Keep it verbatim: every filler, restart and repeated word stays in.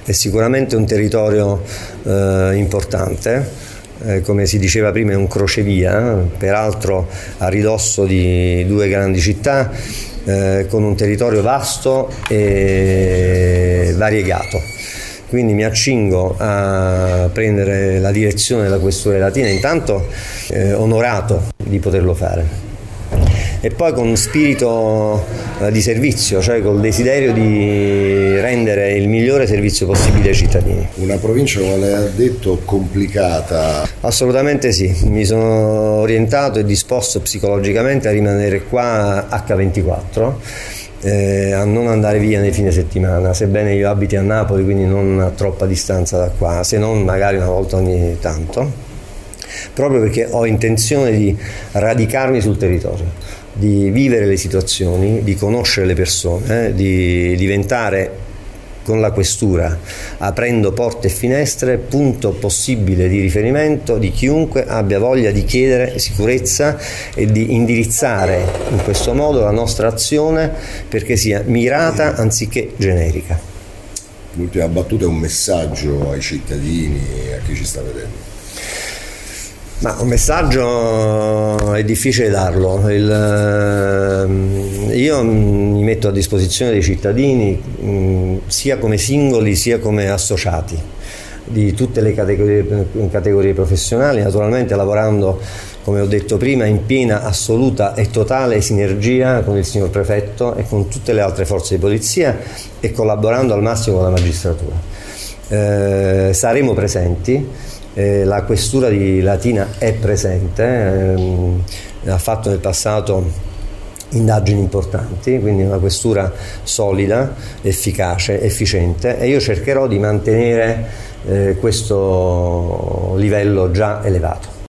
è sicuramente un territorio eh, importante. Eh, come si diceva prima è un crocevia, peraltro a ridosso di due grandi città, eh, con un territorio vasto e variegato. Quindi mi accingo a prendere la direzione della Questura Latina, intanto eh, onorato di poterlo fare. E poi con spirito eh, di servizio, cioè col desiderio di rendere il migliore servizio possibile ai cittadini. Una provincia, come lei ha detto, complicata. Assolutamente sì, mi sono orientato e disposto psicologicamente a rimanere qua acca ventiquattro, eh, a non andare via nei fine settimana, sebbene io abiti a Napoli, quindi non a troppa distanza da qua, se non magari una volta ogni tanto, proprio perché ho intenzione di radicarmi sul territorio, di vivere le situazioni, di conoscere le persone, di diventare con la questura, aprendo porte e finestre, punto possibile di riferimento di chiunque abbia voglia di chiedere sicurezza e di indirizzare in questo modo la nostra azione perché sia mirata anziché generica. L'ultima battuta è un messaggio ai cittadini e a chi ci sta vedendo. Ma un messaggio è difficile darlo. Il, io mi metto a disposizione dei cittadini sia come singoli sia come associati di tutte le categorie, categorie professionali, naturalmente lavorando, come ho detto prima, in piena, assoluta e totale sinergia con il signor Prefetto e con tutte le altre forze di polizia e collaborando al massimo con la magistratura. Eh, saremo presenti. Eh, la Questura di Latina è presente, ehm, ha fatto nel passato indagini importanti, quindi una questura solida, efficace, efficiente, e io cercherò di mantenere eh, questo livello già elevato.